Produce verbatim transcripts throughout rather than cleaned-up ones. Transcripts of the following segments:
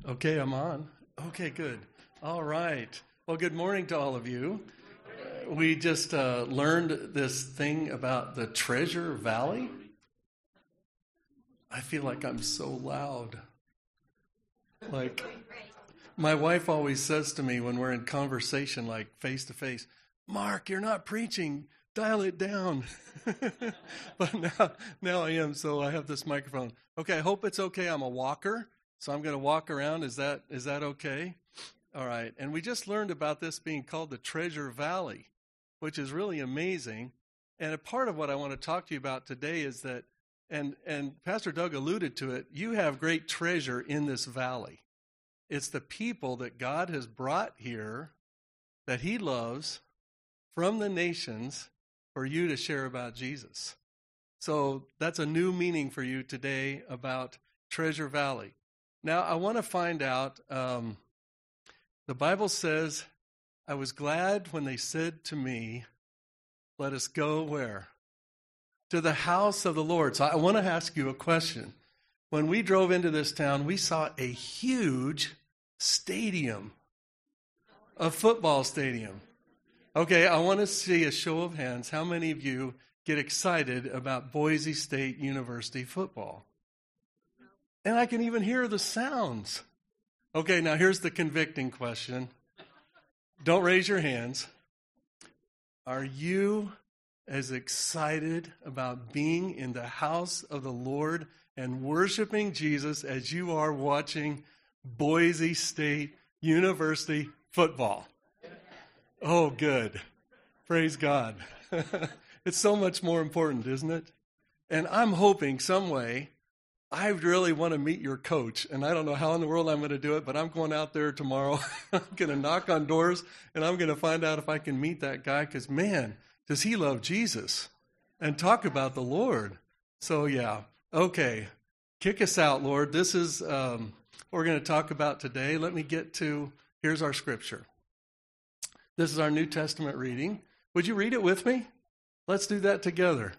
Okay, I'm on. Okay, good. All right. Well, good morning to all of you. Uh, we just uh, learned this thing about the Treasure Valley. I feel like I'm so loud. Like, my wife always says to me when we're in conversation, like face to face, Mark, you're not preaching. Dial it down. But now, now I am, so I have this microphone. Okay, I hope it's okay. I'm a walker. So I'm going to walk around. Is that is that okay? All right. And we just learned about this being called the Treasure Valley, which is really amazing. And a part of what I want to talk to you about today is that, and, and Pastor Doug alluded to it, you have great treasure in this valley. It's the people that God has brought here that he loves from the nations for you to share about Jesus. So that's a new meaning for you today about Treasure Valley. Now, I want to find out, um, the Bible says, I was glad when they said to me, let us go where? To the house of the Lord. So I want to ask you a question. When we drove into this town, we saw a huge stadium, a football stadium. Okay, I want to see a show of hands. How many of you get excited about Boise State University football? And I can even hear the sounds. Okay, now here's the convicting question. Don't raise your hands. Are you as excited about being in the house of the Lord and worshiping Jesus as you are watching Boise State University football? Oh, good. Praise God. It's so much more important, isn't it? And I'm hoping some way I really want to meet your coach, and I don't know how in the world I'm going to do it, but I'm going out there tomorrow. I'm going to knock on doors, and I'm going to find out if I can meet that guy, because, man, does he love Jesus and talk about the Lord. So, yeah, okay, kick us out, Lord. This is um, what we're going to talk about today. Let me get to, here's our scripture. This is our New Testament reading. Would you read it with me? Let's do that together.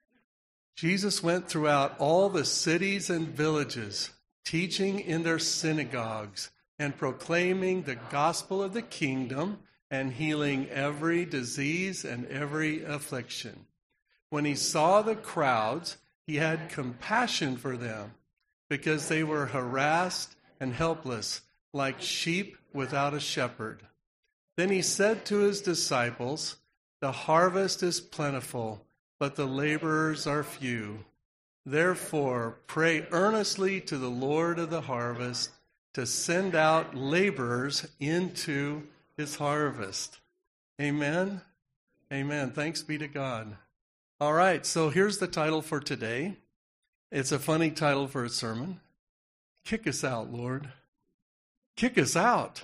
Jesus went throughout all the cities and villages, teaching in their synagogues and proclaiming the gospel of the kingdom and healing every disease and every affliction. When he saw the crowds, he had compassion for them because they were harassed and helpless, like sheep without a shepherd. Then he said to his disciples, "The harvest is plentiful, but the laborers are few. Therefore, pray earnestly to the Lord of the harvest to send out laborers into his harvest." Amen? Amen. Thanks be to God. All right, so here's the title for today. It's a funny title for a sermon. Kick us out, Lord. Kick us out.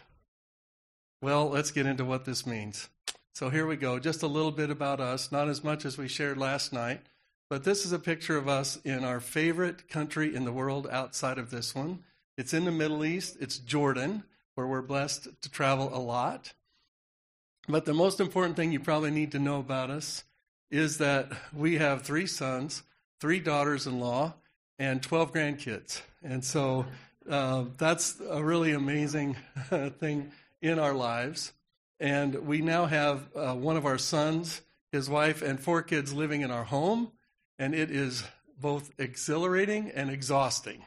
Well, let's get into what this means. So here we go. Just a little bit about us, not as much as we shared last night, but this is a picture of us in our favorite country in the world outside of this one. It's in the Middle East. It's Jordan, where we're blessed to travel a lot. But the most important thing you probably need to know about us is that we have three sons, three daughters-in-law, and twelve grandkids. And so uh, that's a really amazing thing in our lives. And we now have uh, one of our sons, his wife, and four kids living in our home. And it is both exhilarating and exhausting.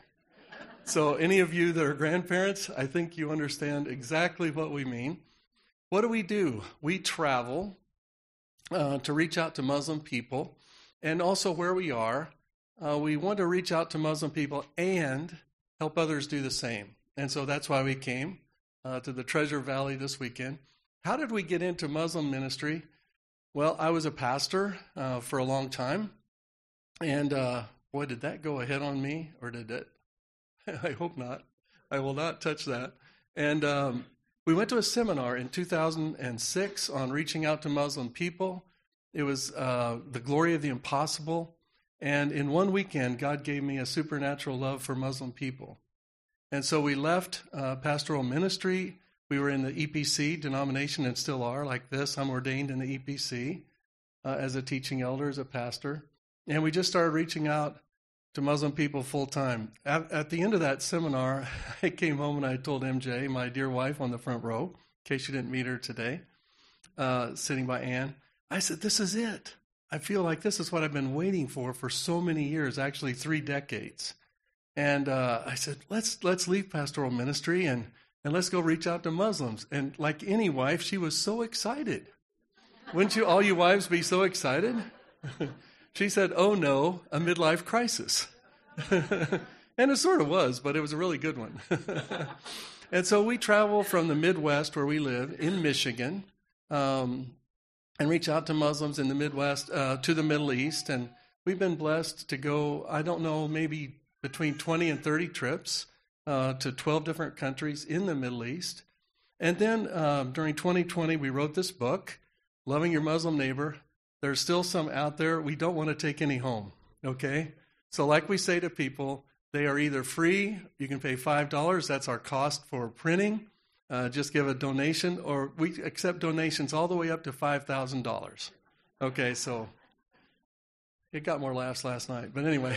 So any of you that are grandparents, I think you understand exactly what we mean. What do we do? We travel uh, to reach out to Muslim people. And also where we are, uh, we want to reach out to Muslim people and help others do the same. And so that's why we came uh, to the Treasure Valley this weekend. How did we get into Muslim ministry? Well, I was a pastor uh, for a long time. And uh, boy, did that go ahead on me, or did it? I hope not. I will not touch that. And um, we went to a seminar in two thousand six on reaching out to Muslim people. It was uh, the glory of the impossible. And in one weekend, God gave me a supernatural love for Muslim people. And so we left uh, pastoral ministry. We were in the E P C denomination and still are like this. I'm ordained in the E P C uh, as a teaching elder, as a pastor. And we just started reaching out to Muslim people full time. At, at the end of that seminar, I came home and I told M J, my dear wife on the front row, in case you didn't meet her today, uh, sitting by Ann, I said, this is it. I feel like this is what I've been waiting for for so many years, actually three decades. And uh, I said, let's let's leave pastoral ministry and, and let's go reach out to Muslims. And like any wife, she was so excited. Wouldn't you, all you wives, be so excited? She said, oh no, a midlife crisis. And it sort of was, but it was a really good one. And so we travel from the Midwest, where we live, in Michigan, um, and reach out to Muslims in the Midwest, uh, to the Middle East. And we've been blessed to go, I don't know, maybe between twenty and thirty trips uh, to twelve different countries in the Middle East. And then um, during twenty twenty, we wrote this book, Loving Your Muslim Neighbor. There's still some out there. We don't want to take any home, okay? So like we say to people, they are either free, you can pay five dollars, that's our cost for printing, uh, just give a donation, or we accept donations all the way up to five thousand dollars. Okay, so it got more laughs last night, but anyway.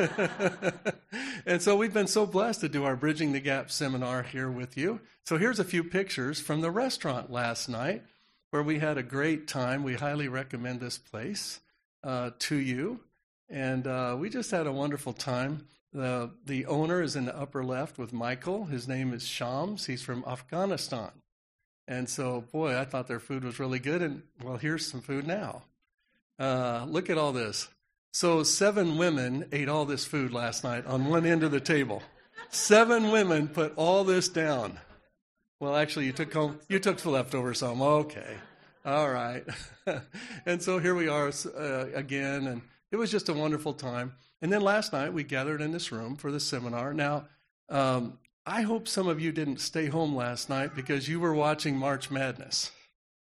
And so we've been so blessed to do our Bridging the Gap seminar here with you. So here's a few pictures from the restaurant last night, where we had a great time. We highly recommend this place uh, to you. And uh, we just had a wonderful time. The, the owner is in the upper left with Michael. His name is Shams. He's from Afghanistan. And so, boy, I thought their food was really good. And, well, here's some food now. Uh, look at all this. So seven women ate all this food last night on one end of the table. Seven women put all this down. Well, actually, you took home, you took the leftover some. Okay. All right. And so here we are uh, again, and it was just a wonderful time. And then last night, we gathered in this room for the seminar. Now, um, I hope some of you didn't stay home last night because you were watching March Madness.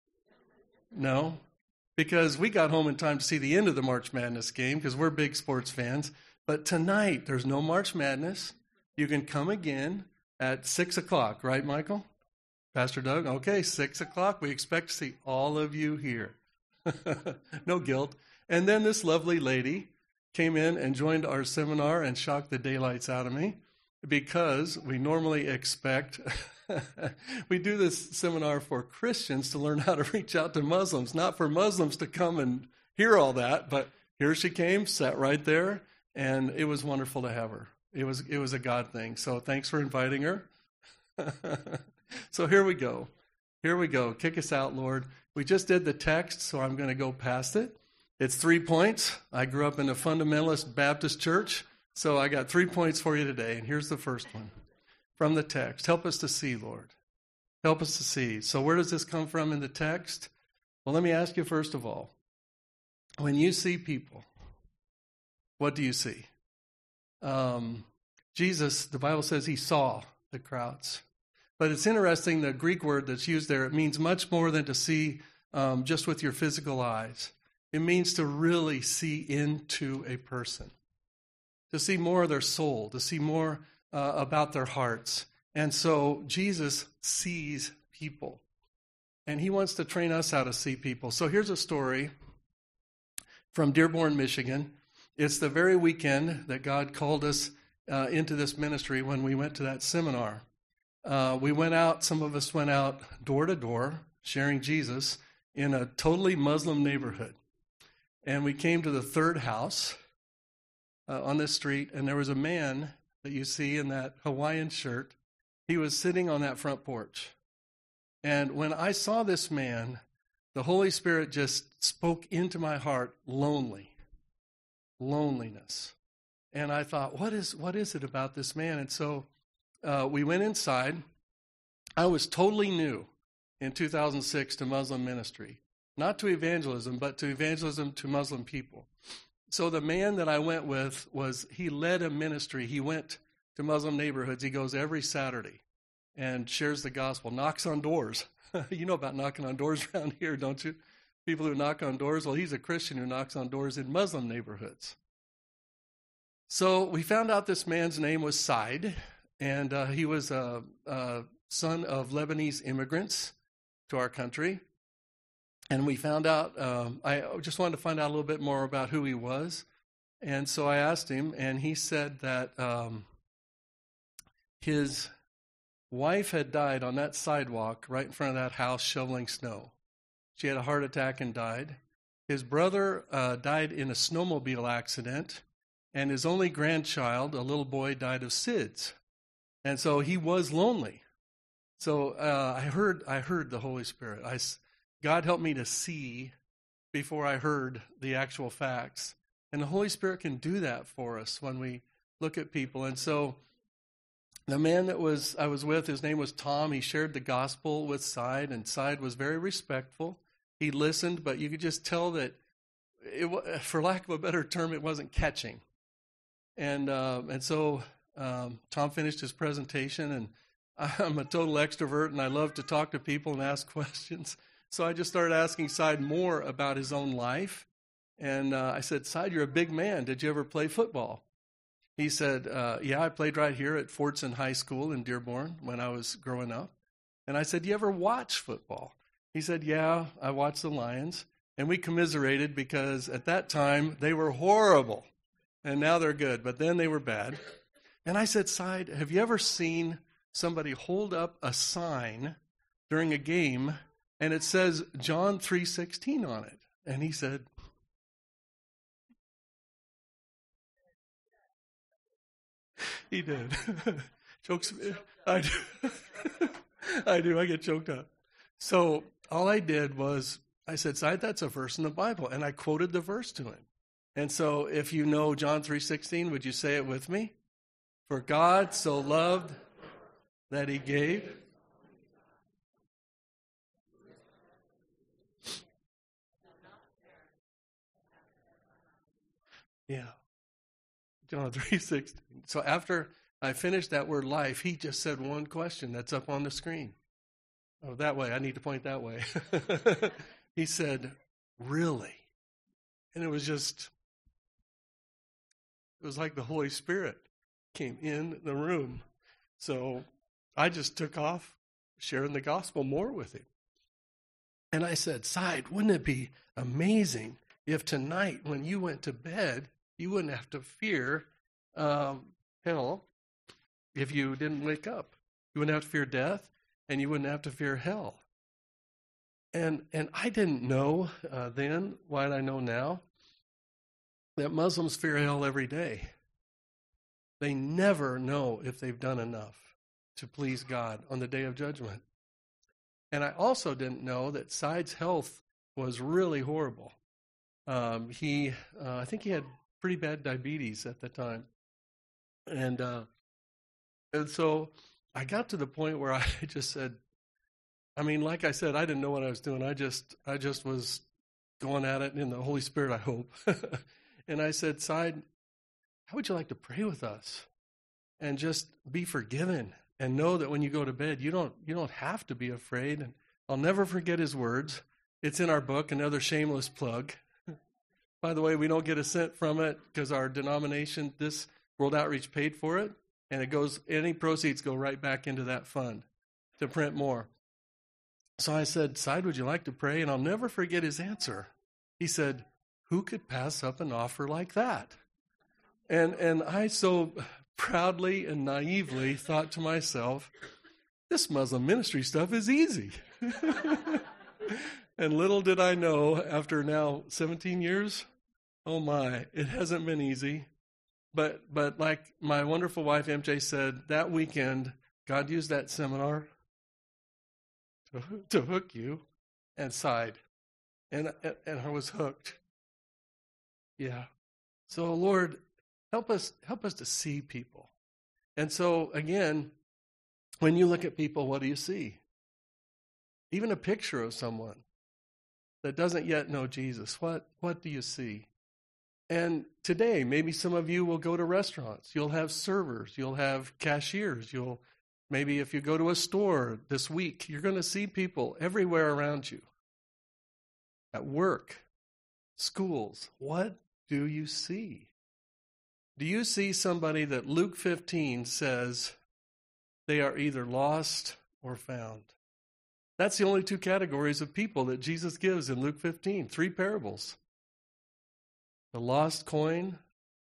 No? Because we got home in time to see the end of the March Madness game because we're big sports fans. But tonight, there's no March Madness. You can come again at six o'clock, right, Michael? Pastor Doug? Okay, six o'clock. We expect to see all of you here. No guilt. And then this lovely lady came in and joined our seminar and shocked the daylights out of me because we normally expect, we do this seminar for Christians to learn how to reach out to Muslims, not for Muslims to come and hear all that. But here she came, sat right there, and it was wonderful to have her. It was, it was a God thing. So thanks for inviting her. So here we go. Here we go. Kick us out, Lord. We just did the text, so I'm going to go past it. It's three points. I grew up in a fundamentalist Baptist church, so I got three points for you today. And here's the first one from the text. Help us to see, Lord. Help us to see. So where does this come from in the text? Well, let me ask you first of all, when you see people, what do you see? Um, Jesus, the Bible says he saw the crowds. But it's interesting, the Greek word that's used there, it means much more than to see um, just with your physical eyes. It means to really see into a person, to see more of their soul, to see more uh, about their hearts. And so Jesus sees people, and he wants to train us how to see people. So here's a story from Dearborn, Michigan. It's the very weekend that God called us uh, into this ministry when we went to that seminar. Uh, we went out, some of us went out door to door, sharing Jesus in a totally Muslim neighborhood. And we came to the third house uh, on this street, and there was a man that you see in that Hawaiian shirt. He was sitting on that front porch. And when I saw this man, the Holy Spirit just spoke into my heart, lonely, loneliness. And I thought, what is what is it about this man? And so uh, we went inside. I was totally new in two thousand six to Muslim ministry. Not to evangelism, but to evangelism to Muslim people. So the man that I went with was, he led a ministry. He went to Muslim neighborhoods. He goes every Saturday and shares the gospel, knocks on doors. You know about knocking on doors around here, don't you? People who knock on doors. Well, he's a Christian who knocks on doors in Muslim neighborhoods. So we found out this man's name was Said, and uh, he was a, a son of Lebanese immigrants to our country. And we found out, um, I just wanted to find out a little bit more about who he was. And so I asked him, and he said that um, his wife had died on that sidewalk right in front of that house shoveling snow. She had a heart attack and died. His brother uh, died in a snowmobile accident, and his only grandchild, a little boy, died of S I D S. And so he was lonely. So uh, I heard I heard the Holy Spirit. I, God helped me to see before I heard the actual facts. And the Holy Spirit can do that for us when we look at people. And so the man that was I was with, his name was Tom. He shared the gospel with Side, and Side was very respectful. He listened, but you could just tell that, it, for lack of a better term, it wasn't catching. And uh, and so um, Tom finished his presentation, and I'm a total extrovert, and I love to talk to people and ask questions. So I just started asking Side more about his own life. And uh, I said, Side, you're a big man. Did you ever play football? He said, uh, yeah, I played right here at Fordson High School in Dearborn when I was growing up. And I said, do you ever watch football? He said, yeah, I watched the Lions. And we commiserated because at that time they were horrible. And now they're good, but then they were bad. And I said, Side, have you ever seen somebody hold up a sign during a game and it says John three sixteen on it? And he said, he did. Chokes me. I do. I do. I get choked up. So all I did was, I said, Side, that's a verse in the Bible. And I quoted the verse to him. And so if you know John three sixteen, would you say it with me? For God so loved that he gave. Yeah. John three sixteen. So after I finished that word life, he just said one question that's up on the screen. Oh, that way. I need to point that way. He said, really? And it was just, it was like the Holy Spirit came in the room. So I just took off sharing the gospel more with him. And I said, Side, wouldn't it be amazing if tonight when you went to bed, you wouldn't have to fear um, hell if you didn't wake up. You wouldn't have to fear death, and you wouldn't have to fear hell. And and I didn't know uh, then what I know now, that Muslims fear hell every day. They never know if they've done enough to please God on the day of judgment. And I also didn't know that Side's health was really horrible. Um, he, uh, I think he had pretty bad diabetes at the time. And uh, and so I got to the point where I just said, I mean, like I said, I didn't know what I was doing. I just I just was going at it in the Holy Spirit, I hope. And I said, Side, how would you like to pray with us? And just be forgiven and know that when you go to bed, you don't you don't have to be afraid. And I'll never forget his words. It's in our book, another shameless plug. By the way, we don't get a cent from it because our denomination, this World Outreach, paid for it. And it goes, any proceeds go right back into that fund to print more. So I said, Side, would you like to pray? And I'll never forget his answer. He said, who could pass up an offer like that? And and I so proudly and naively thought to myself, this Muslim ministry stuff is easy. And little did I know, after now seventeen years, oh my, it hasn't been easy. But but like my wonderful wife M J said, that weekend, God used that seminar to, to hook you, and Side. And, and I was hooked. Yeah. So Lord, help us help us to see people. And so again, when you look at people, what do you see? Even a picture of someone that doesn't yet know Jesus, what what do you see? And today, maybe some of you will go to restaurants. You'll have servers. You'll have cashiers. You'll maybe if you go to a store this week, you're going to see people everywhere around you. At work, schools, what do you see? Do you see somebody that Luke fifteen says they are either lost or found? That's the only two categories of people that Jesus gives in Luke fifteen, three parables. The lost coin,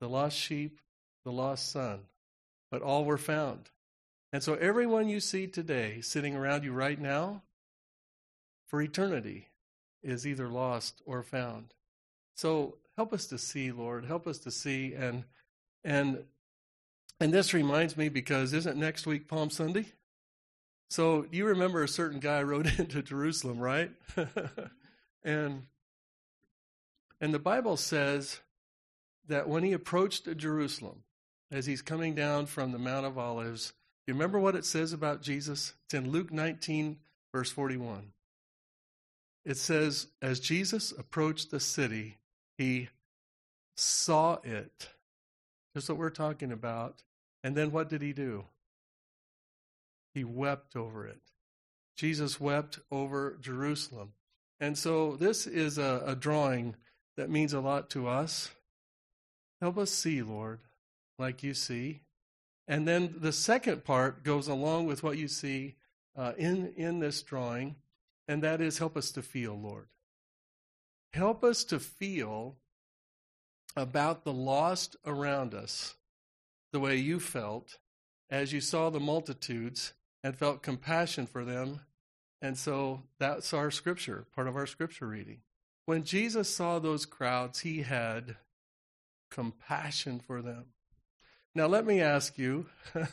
the lost sheep, the lost son, but all were found. And so everyone you see today sitting around you right now, for eternity, is either lost or found. So help us to see, Lord. Help us to see. And and and this reminds me, because isn't next week Palm Sunday? So you remember a certain guy rode into Jerusalem, right? and and the Bible says that when he approached Jerusalem, as he's coming down from the Mount of Olives, you remember what it says about Jesus? It's in Luke nineteen, verse forty-one. It says, as Jesus approached the city, he saw it. That's what we're talking about. And then what did he do? He wept over it. Jesus wept over Jerusalem. And so this is a, a drawing that means a lot to us. Help us see, Lord, like you see. And then the second part goes along with what you see uh, in, in this drawing, and that is help us to feel, Lord. Help us to feel about the lost around us the way you felt as you saw the multitudes and felt compassion for them. And so that's our scripture, part of our scripture reading. When Jesus saw those crowds, he had compassion for them. Now, let me ask you,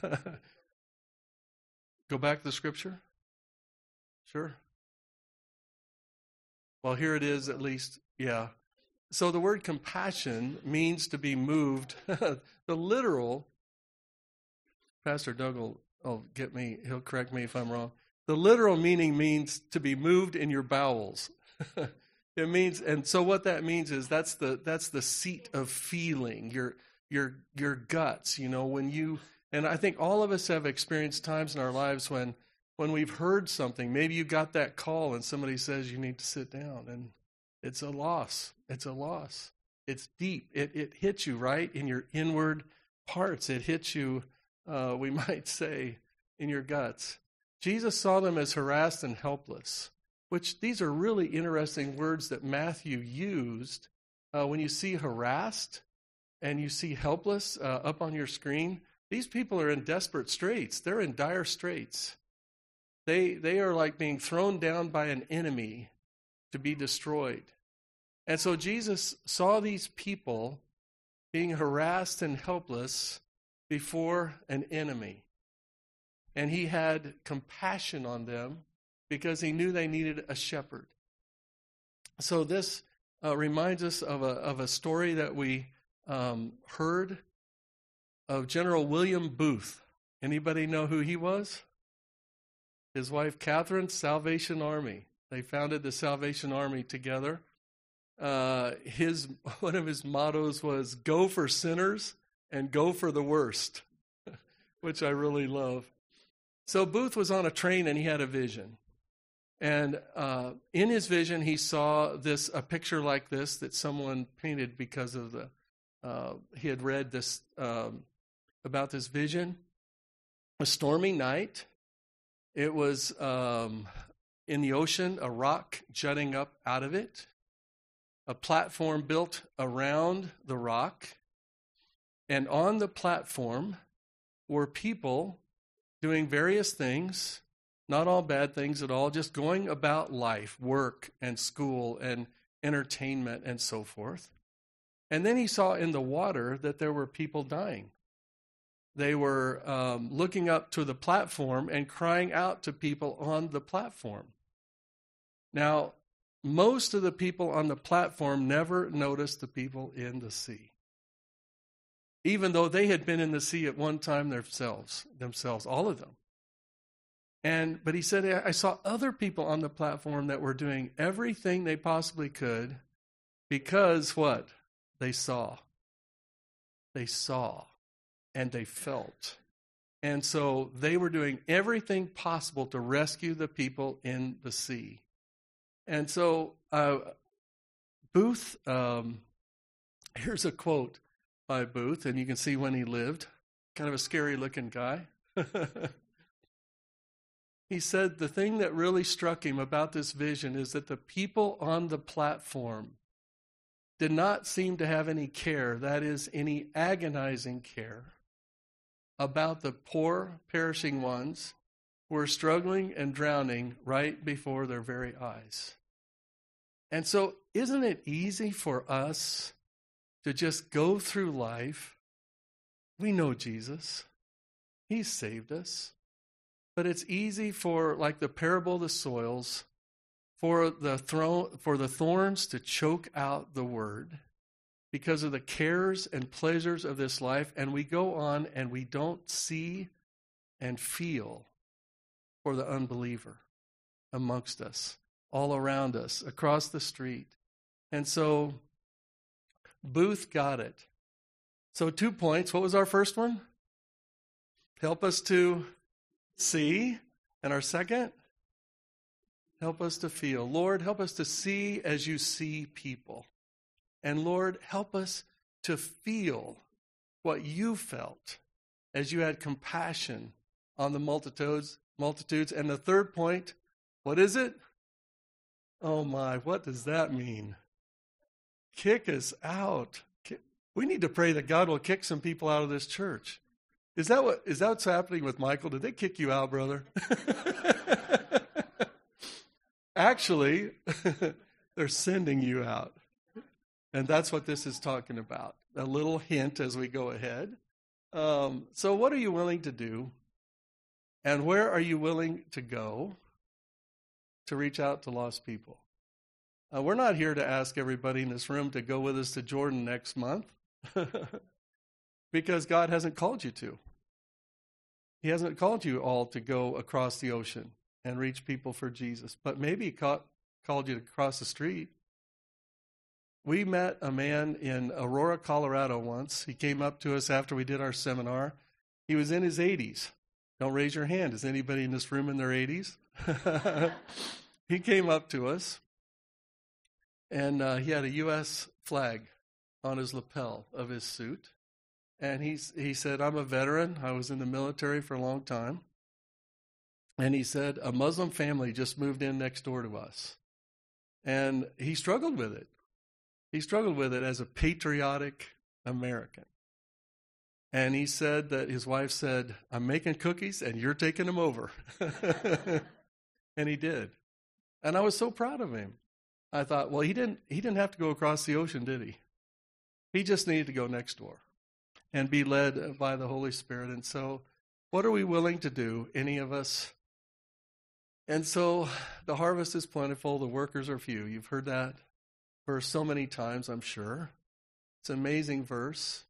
go back to the scripture? Sure. Well, here it is at least, yeah. So the word compassion means to be moved. The literal, Pastor Doug will, will get me, he'll correct me if I'm wrong. The literal meaning means to be moved in your bowels. It means, and so what that means is that's the that's the seat of feeling, your your your guts, you know, when you, and I think all of us have experienced times in our lives when when we've heard something. Maybe you got that call and somebody says you need to sit down, and it's a loss. It's a loss. It's deep. It it hits you right in your inward parts. It hits you, uh, we might say, in your guts. Jesus saw them as harassed and helpless, which these are really interesting words that Matthew used. Uh, when you see harassed and you see helpless uh, up on your screen, these people are in desperate straits. They're in dire straits. They they are like being thrown down by an enemy to be destroyed. And so Jesus saw these people being harassed and helpless before an enemy. And he had compassion on them because he knew they needed a shepherd. So this uh, reminds us of a of a story that we um, heard of General William Booth. Anybody know who he was? His wife Catherine, Salvation Army. They founded the Salvation Army together. Uh, his one of his mottos was "Go for sinners and go for the worst," which I really love. So Booth was on a train and he had a vision. And uh, in his vision, he saw this a picture like this that someone painted because of the, uh, he had read this um, about this vision. A stormy night. It was um, in the ocean, a rock jutting up out of it, a platform built around the rock, and on the platform were people doing various things, not all bad things at all, just going about life, work and school and entertainment and so forth. And then he saw in the water that there were people dying. They were um, looking up to the platform and crying out to people on the platform. Now, most of the people on the platform never noticed the people in the sea, even though they had been in the sea at one time themselves, themselves, all of them. And but he said, I saw other people on the platform that were doing everything they possibly could because what? They saw. They saw and they felt. And so they were doing everything possible to rescue the people in the sea. And so uh, Booth, um, here's a quote by Booth, and you can see when he lived. Kind of a scary-looking guy. He said the thing that really struck him about this vision is that the people on the platform did not seem to have any care, that is, any agonizing care, about the poor, perishing ones who are struggling and drowning right before their very eyes. And so, isn't it easy for us to just go through life? We know Jesus. He saved us. But it's easy for, like the parable of the soils, for the thro- for the thorns to choke out the word because of the cares and pleasures of this life, and we go on and we don't see and feel for the unbeliever amongst us, all around us, across the street. And so Booth got it. So two points. What was our first one? Help us to see. And our second? Help us to feel. Lord, help us to see as you see people. And Lord, help us to feel what you felt as you had compassion on the multitudes. multitudes. And the third point, what is it? Oh my, what does that mean? Kick us out. We need to pray that God will kick some people out of this church. Is that what is that what's happening with Michael? Did they kick you out, brother? Actually, they're sending you out. And that's what this is talking about. A little hint as we go ahead. Um, so what are you willing to do? And where are you willing to go to reach out to lost people? Uh, we're not here to ask everybody in this room to go with us to Jordan next month because God hasn't called you to. He hasn't called you all to go across the ocean and reach people for Jesus, but maybe he caught, called you to cross the street. We met a man in Aurora, Colorado once. He came up to us after we did our seminar. He was in his eighties. Don't raise your hand. Is anybody in this room in their eighties? He came up to us, and uh, he had a U S flag on his lapel of his suit. And he, he said, I'm a veteran. I was in the military for a long time. And he said, a Muslim family just moved in next door to us. And he struggled with it. He struggled with it as a patriotic American. And he said that his wife said, I'm making cookies and you're taking them over. And he did. And I was so proud of him. I thought, well, he didn't he didn't have to go across the ocean, did he? He just needed to go next door and be led by the Holy Spirit. And so what are we willing to do, any of us? And so the harvest is plentiful, the workers are few. You've heard that verse so many times, I'm sure. It's an amazing verse.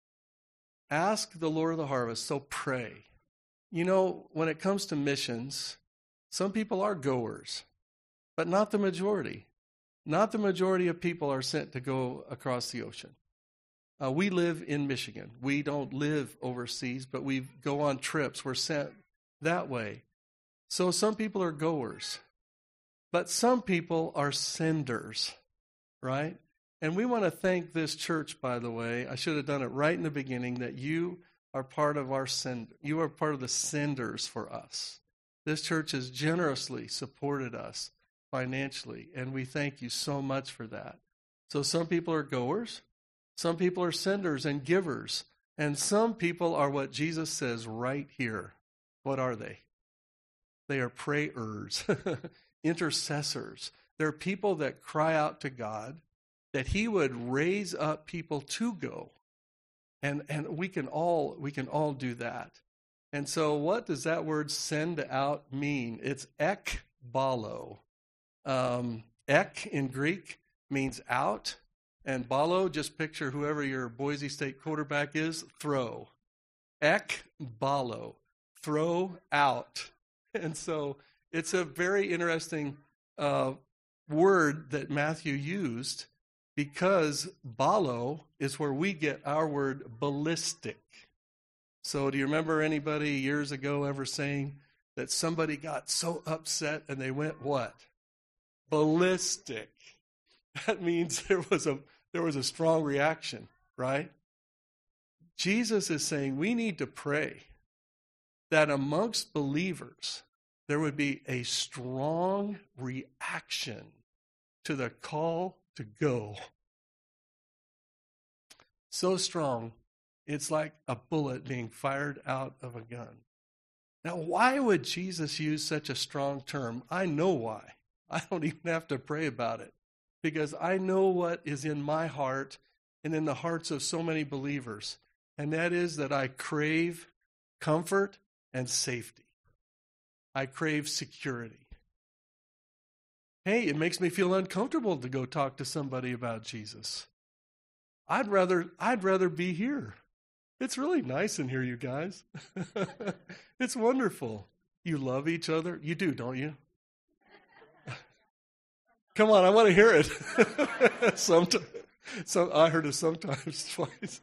Ask the Lord of the harvest, so pray. You know, when it comes to missions, some people are goers, but not the majority. Not the majority of people are sent to go across the ocean. Uh, we live in Michigan. We don't live overseas, but we go on trips. We're sent that way. So some people are goers, but some people are senders, right? And we want to thank this church, by the way. I should have done it right in the beginning, that you are part of our send. You are part of the senders for us. This church has generously supported us financially, and we thank you so much for that. So some people are goers, some people are senders and givers, and some people are what Jesus says right here. What are they? They are prayers, intercessors. They're people that cry out to God that he would raise up people to go. And and we can all we can all do that. And so what does that word send out mean? It's ekbalo. Um, ek in Greek means out, and balo, just picture whoever your Boise State quarterback is, throw. Ekbalo, throw out. And so it's a very interesting uh, word that Matthew used, because balo is where we get our word ballistic. So do you remember anybody years ago ever saying that somebody got so upset and they went what? Ballistic. That means there was a there was a strong reaction, right? Jesus is saying we need to pray that amongst believers there would be a strong reaction to the call to go. So strong, it's like a bullet being fired out of a gun. Now, why would Jesus use such a strong term? I know why. I don't even have to pray about it, because I know what is in my heart and in the hearts of so many believers, and that is that I crave comfort and safety. I crave security. Hey, it makes me feel uncomfortable to go talk to somebody about Jesus. I'd rather I'd rather be here. It's really nice in here, you guys. It's wonderful. You love each other. You do, don't you? Come on, I want to hear it. Sometimes, some, I heard it sometimes, twice.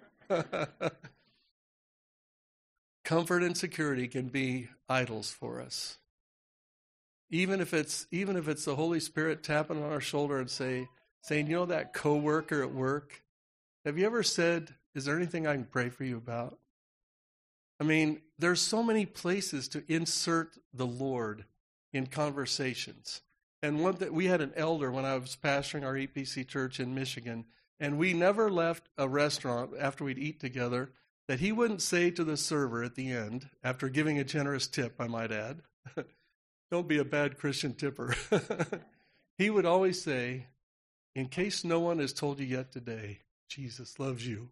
Comfort and security can be idols for us. Even if it's even if it's the Holy Spirit tapping on our shoulder and say, saying, you know that coworker at work? Have you ever said, is there anything I can pray for you about? I mean, there's so many places to insert the Lord in conversations. And one that we had an elder when I was pastoring our E P C church in Michigan, and we never left a restaurant after we'd eat together that he wouldn't say to the server at the end, after giving a generous tip, I might add, don't be a bad Christian tipper. He would always say, in case no one has told you yet today, Jesus loves you.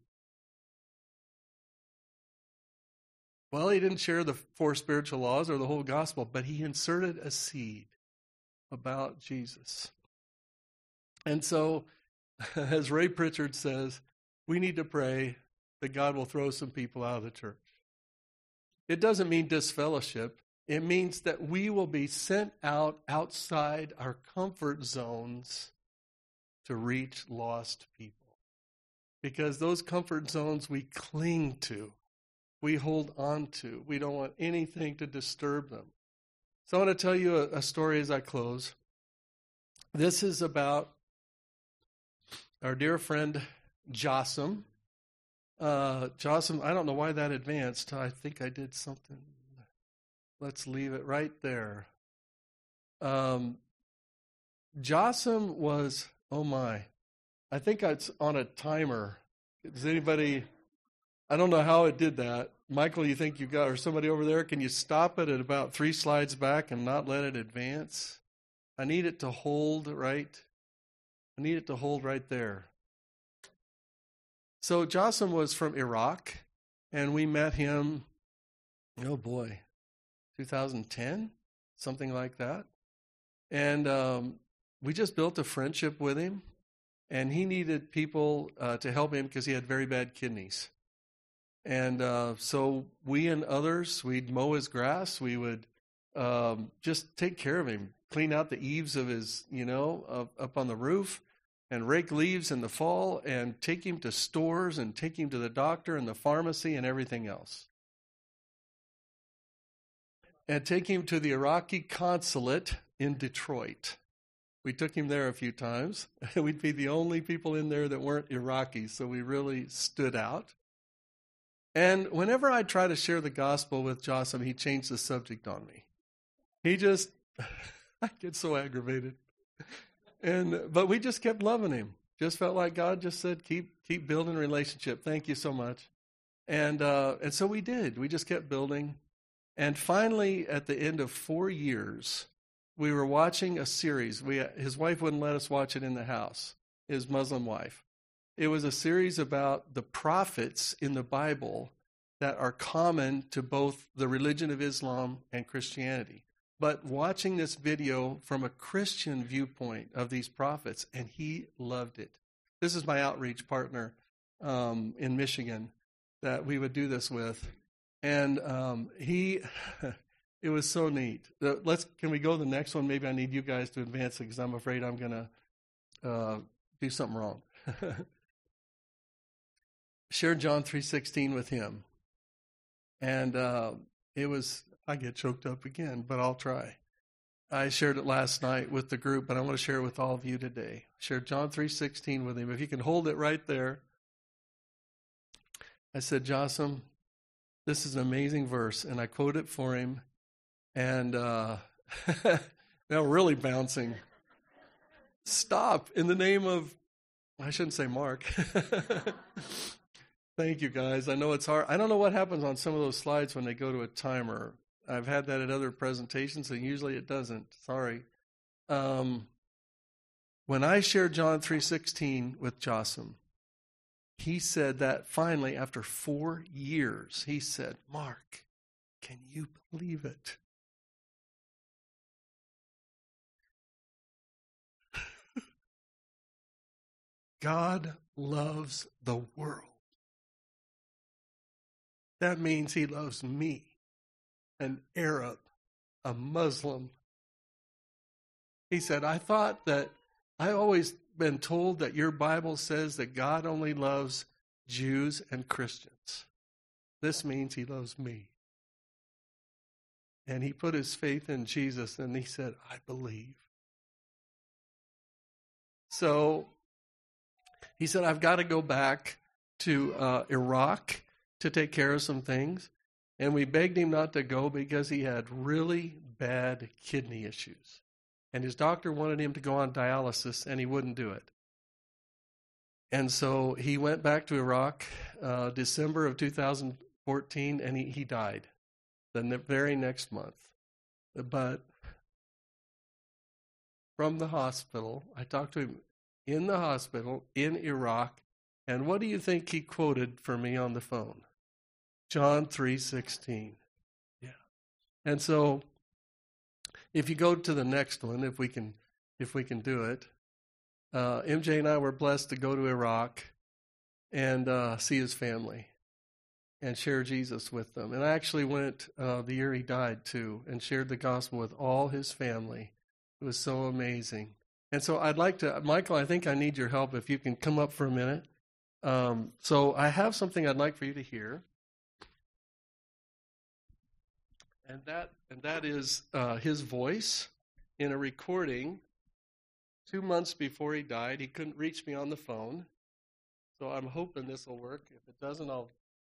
Well, he didn't share the four spiritual laws or the whole gospel, but he inserted a seed about Jesus. And so, as Ray Pritchard says, we need to pray that God will throw some people out of the church. It doesn't mean disfellowship. It means that we will be sent out outside our comfort zones to reach lost people. Because those comfort zones we cling to, we hold on to. We don't want anything to disturb them. So I want to tell you a, a story as I close. This is about our dear friend Jossam. Uh, Jossam, I don't know why that advanced. I think I did something. Let's leave it right there. Um, Jossam was, oh my, I think it's on a timer. Does anybody, I don't know how it did that. Michael, you think you got, or somebody over there, can you stop it at about three slides back and not let it advance? I need it to hold right. I need it to hold right there. So Jossam was from Iraq, and we met him, oh boy, two thousand ten, something like that. And um, we just built a friendship with him, and he needed people uh, to help him because he had very bad kidneys. And uh, so we and others, we'd mow his grass, we would um, just take care of him, clean out the eaves of his, you know, up, up on the roof, and rake leaves in the fall, and take him to stores, and take him to the doctor and the pharmacy and everything else. And take him to the Iraqi consulate in Detroit. We took him there a few times. We'd be the only people in there that weren't Iraqis, so we really stood out. And whenever I try to share the gospel with Jossam, he changed the subject on me. He just, I get so aggravated. And but we just kept loving him. Just felt like God just said, keep keep building a relationship. Thank you so much. And uh, and so we did. We just kept building. And finally, at the end of four years, we were watching a series. We his wife wouldn't let us watch it in the house, his Muslim wife. It was a series about the prophets in the Bible that are common to both the religion of Islam and Christianity. But watching this video from a Christian viewpoint of these prophets, and he loved it. This is my outreach partner um, in Michigan that we would do this with. And um, he, it was so neat. Let's, can we go to the next one? Maybe I need you guys to advance it because I'm afraid I'm going to uh, do something wrong. Shared John three sixteen with him. And uh, it was, I get choked up again, but I'll try. I shared it last night with the group, but I want to share it with all of you today. Shared John three sixteen with him. If you can hold it right there. I said, Jossam, this is an amazing verse, and I quote it for him. And uh, now really bouncing. Stop in the name of, I shouldn't say Mark. Thank you, guys. I know it's hard. I don't know what happens on some of those slides when they go to a timer. I've had that at other presentations, and usually it doesn't. Sorry. Um, when I shared John three sixteen with Jossam, he said that finally, after four years, he said, Mark, can you believe it? God loves the world. That means he loves me, an Arab, a Muslim. He said, I thought that, I always been told that your Bible says that God only loves Jews and Christians. This means he loves me. And he put his faith in Jesus, and he said, I believe. So he said, I've got to go back to uh, Iraq to take care of some things. And we begged him not to go because he had really bad kidney issues. And his doctor wanted him to go on dialysis, and he wouldn't do it. And so he went back to Iraq uh, December of two thousand fourteen, and he, he died the ne- very next month. But from the hospital, I talked to him in the hospital in Iraq, and what do you think he quoted for me on the phone? John three sixteen. Yeah. And so if you go to the next one, if we can if we can do it, uh, M J and I were blessed to go to Iraq and uh, see his family and share Jesus with them. And I actually went uh, the year he died, too, and shared the gospel with all his family. It was so amazing. And so I'd like to, Michael, I think I need your help if you can come up for a minute. Um, so I have something I'd like for you to hear. And that and that is uh, his voice in a recording two months before he died. He couldn't reach me on the phone. So I'm hoping this will work. If it doesn't, I'll...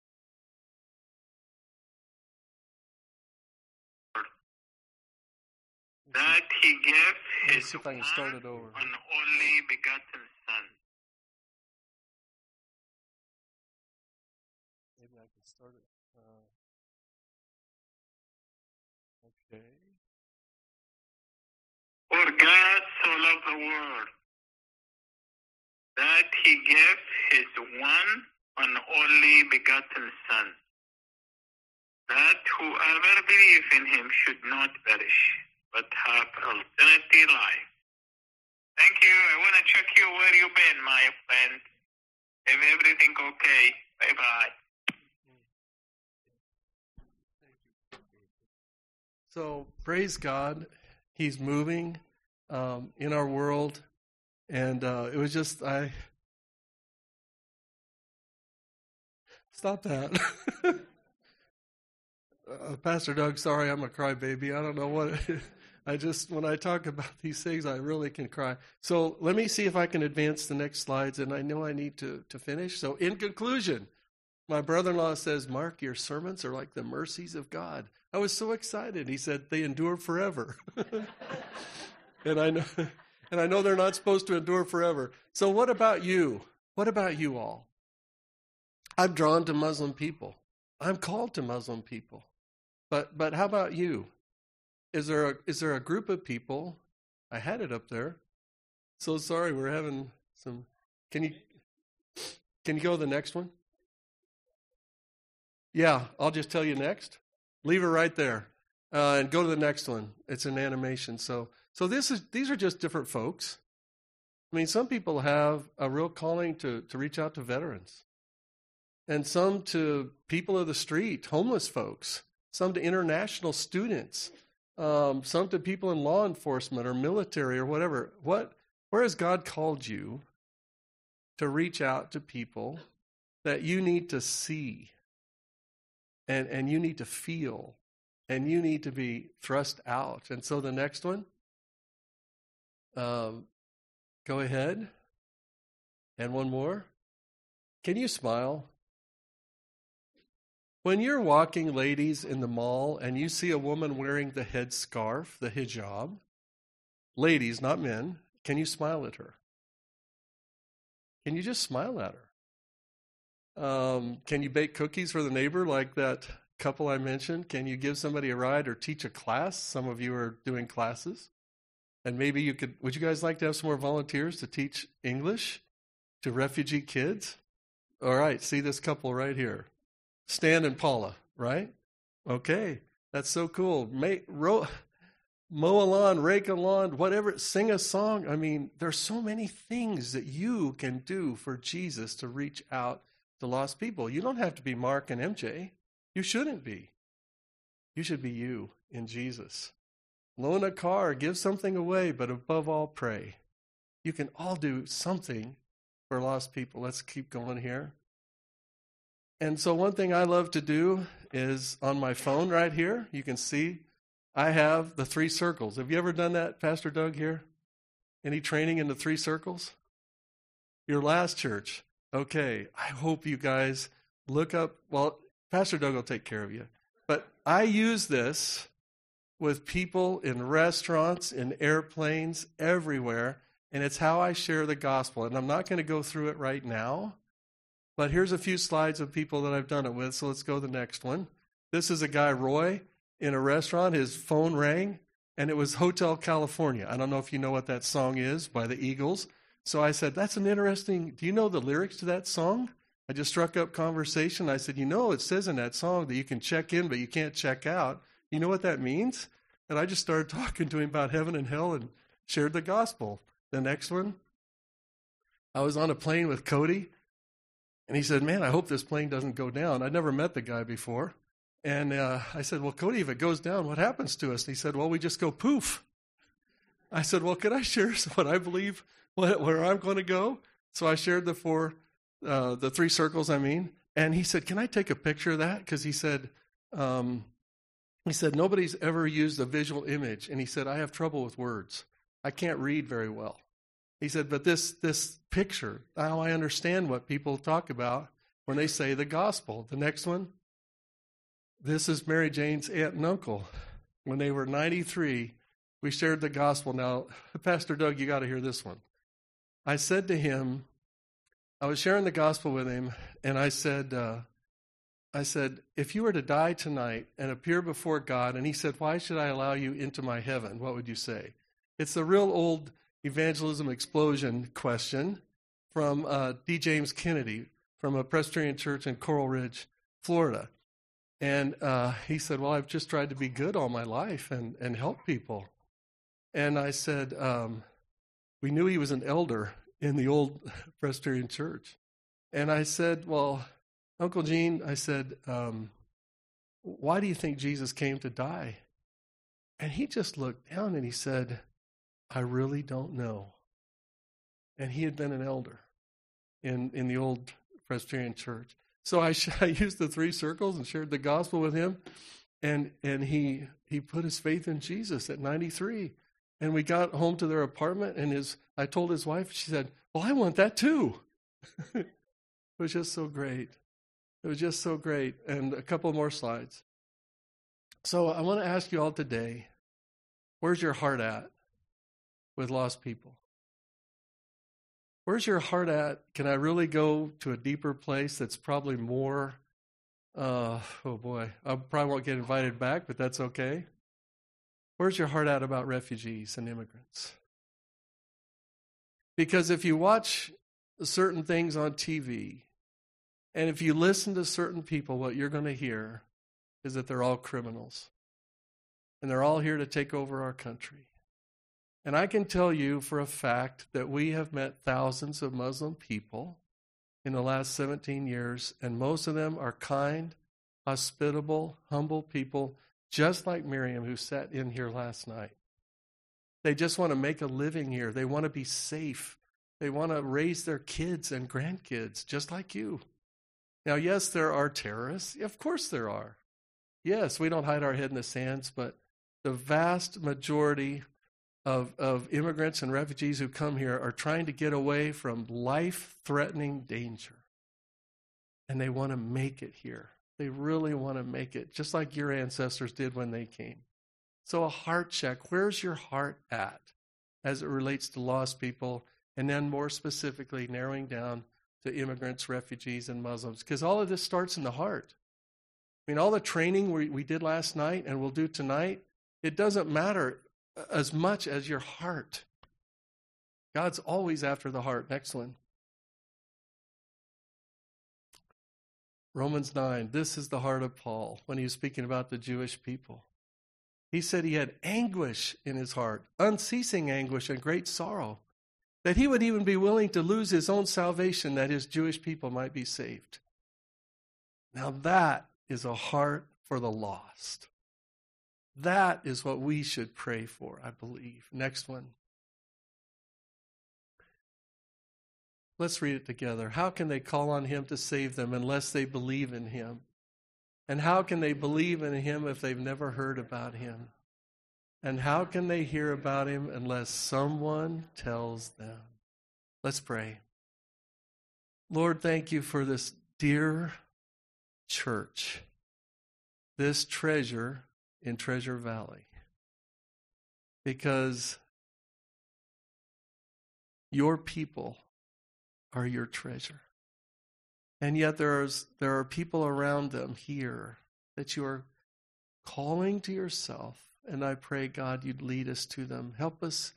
That he gave his see if I can start it over. one and only begotten Son. Maybe I can start it. Uh, okay. For God so loved the world that he gave his one and only begotten Son, that whoever believes in him should not perish, but have eternity life. Thank you. I want to check you where you've been, my friend. If everything okay, bye-bye. So, praise God. He's moving um, in our world. And uh, it was just, I... Stop that. uh, Pastor Doug, sorry, I'm a crybaby. I don't know what... I just, when I talk about these things, I really can cry. So let me see if I can advance the next slides, and I know I need to, to finish. So in conclusion, my brother-in-law says, Mark, your sermons are like the mercies of God. I was so excited. He said, they endure forever. and I know and I know they're not supposed to endure forever. So what about you? What about you all? I'm drawn to Muslim people. I'm called to Muslim people. But but how about you? Is there a, is there a group of people? I had it up there. So sorry, we're having some. Can you can you go to the next one? Yeah, I'll just tell you next. Leave it right there, uh, and go to the next one. It's an animation. So so this is these are just different folks. I mean, some people have a real calling to to reach out to veterans, and some to people of the street, homeless folks. Some to international students. Um, some to people in law enforcement or military or whatever. What, where has God called you to reach out to people that you need to see and, and you need to feel and you need to be thrust out? And so the next one, um, go ahead. And one more. Can you smile? When you're walking, ladies, in the mall and you see a woman wearing the headscarf, the hijab, ladies, not men, can you smile at her? Can you just smile at her? Um, can you bake cookies for the neighbor like that couple I mentioned? Can you give somebody a ride or teach a class? Some of you are doing classes. And maybe you could, would you guys like to have some more volunteers to teach English to refugee kids? All right, see this couple right here. Stan and Paula, right? Okay, that's so cool. Make, ro, mow a lawn, rake a lawn, whatever, sing a song. I mean, there's so many things that you can do for Jesus to reach out to lost people. You don't have to be Mark and M J. You shouldn't be. You should be you in Jesus. Loan a car, give something away, but above all, pray. You can all do something for lost people. Let's keep going here. And so one thing I love to do is on my phone right here, you can see I have the three circles. Have you ever done that, Pastor Doug, here? Any training in the three circles? Your last church. Okay, I hope you guys look up, well, Pastor Doug will take care of you. But I use this with people in restaurants, in airplanes, everywhere, and it's how I share the gospel. And I'm not going to go through it right now, but here's a few slides of people that I've done it with, so let's go to the next one. This is a guy, Roy, in a restaurant. His phone rang, and it was Hotel California. I don't know if you know what that song is by the Eagles. So I said, that's an interesting, do you know the lyrics to that song? I just struck up conversation. I said, you know, it says in that song that you can check in, but you can't check out. You know what that means? And I just started talking to him about heaven and hell and shared the gospel. The next one, I was on a plane with Cody, and he said, man, I hope this plane doesn't go down. I'd never met the guy before. And uh, I said, well, Cody, if it goes down, what happens to us? And he said, well, we just go poof. I said, well, could I share what I believe, what, where I'm going to go? So I shared the four, uh, the three circles, I mean. And he said, can I take a picture of that? Because he said, um, he said, nobody's ever used a visual image. And he said, I have trouble with words. I can't read very well. He said, but this this picture, now I understand what people talk about when they say the gospel. The next one, this is Mary Jane's aunt and uncle. When they were ninety-three, we shared the gospel. Now, Pastor Doug, you got to hear this one. I said to him, I was sharing the gospel with him, and I said, uh, I said, if you were to die tonight and appear before God, and he said, why should I allow you into my heaven? What would you say? It's a real old evangelism explosion question from uh, D. James Kennedy from a Presbyterian church in Coral Ridge, Florida. And uh, he said, well, I've just tried to be good all my life and, and help people. And I said, um, we knew he was an elder in the old Presbyterian church. And I said, well, Uncle Gene, I said, um, why do you think Jesus came to die? And he just looked down and he said, I really don't know. And he had been an elder in, in the old Presbyterian church. So I, I used the three circles and shared the gospel with him. And and he he put his faith in Jesus at ninety-three. And we got home to their apartment, and his I told his wife, she said, well, I want that too. It was just so great. It was just so great. And a couple more slides. So I want to ask you all today, where's your heart at with lost people? Where's your heart at? Can I really go to a deeper place that's probably more, uh, oh boy, I probably won't get invited back, but that's okay. Where's your heart at about refugees and immigrants? Because if you watch certain things on T V, and if you listen to certain people, what you're going to hear is that they're all criminals. And they're all here to take over our country. And I can tell you for a fact that we have met thousands of Muslim people in the last seventeen years, and most of them are kind, hospitable, humble people, just like Miriam, who sat in here last night. They just want to make a living here. They want to be safe. They want to raise their kids and grandkids, just like you. Now, yes, there are terrorists. Of course there are. Yes, we don't hide our head in the sands, but the vast majority of, of immigrants and refugees who come here are trying to get away from life-threatening danger. And they want to make it here. They really want to make it, just like your ancestors did when they came. So a heart check. Where's your heart at as it relates to lost people? And then more specifically, narrowing down to immigrants, refugees, and Muslims, because all of this starts in the heart. I mean, all the training we, we did last night and we'll do tonight, it doesn't matter as much as your heart. God's always after the heart. Next one. Romans nine, this is the heart of Paul when he was speaking about the Jewish people. He said he had anguish in his heart, unceasing anguish and great sorrow, that he would even be willing to lose his own salvation that his Jewish people might be saved. Now that is a heart for the lost. That is what we should pray for, I believe. Next one. Let's read it together. How can they call on him to save them unless they believe in him? And how can they believe in him if they've never heard about him? And how can they hear about him unless someone tells them? Let's pray. Lord, thank you for this dear church, this treasure in Treasure Valley, because your people are your treasure. And yet there is, there are people around them here that you are calling to yourself. And I pray, God, you'd lead us to them. Help us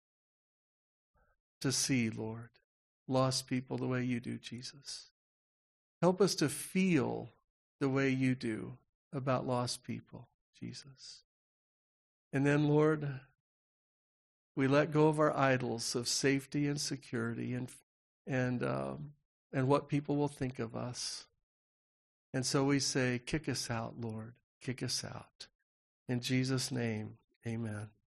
to see, Lord, lost people the way you do, Jesus. Help us to feel the way you do about lost people, Jesus. And then, Lord, we let go of our idols of safety and security and and um, and what people will think of us. And so we say, kick us out, Lord. Kick us out. In Jesus' name, amen.